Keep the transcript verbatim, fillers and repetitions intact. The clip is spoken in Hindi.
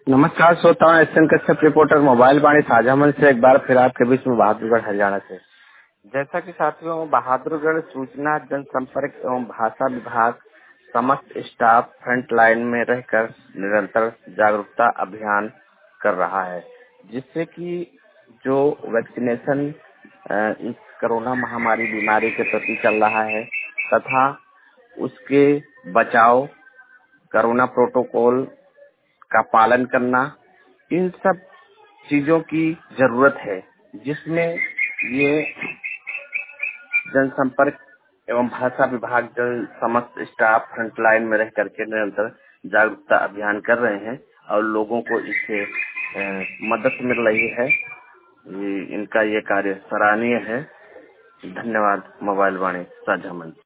नमस्कार श्रोताओं, S N Kashyap reporter mobile Vaani साझा मंच से एक बार फिर आपके बीच में बहादुरगढ़ हरियाणा से। जैसा कि साथियों, बहादुरगढ़ सूचना जनसंपर्क एवं भाषा विभाग समस्त स्टाफ फ्रंट लाइन में रहकर निरंतर जागरूकता अभियान कर रहा है, जिससे कि जो वैक्सीनेशन इस कोरोना महामारी बीमारी के प्रति चल रहा है तथा उसके बचाव, कोरोना प्रोटोकॉल का पालन करना, इन सब चीजों की जरूरत है, जिसमें ये जनसंपर्क एवं भाषा विभाग जन समस्त स्टाफ फ्रंटलाइन में रह करके निरंतर जागरूकता अभियान कर रहे हैं और लोगों को इससे अ, मदद मिल रही है। ये, इनका ये कार्य सराहनीय है। धन्यवाद। मोबाइल वाणी साझा मंच।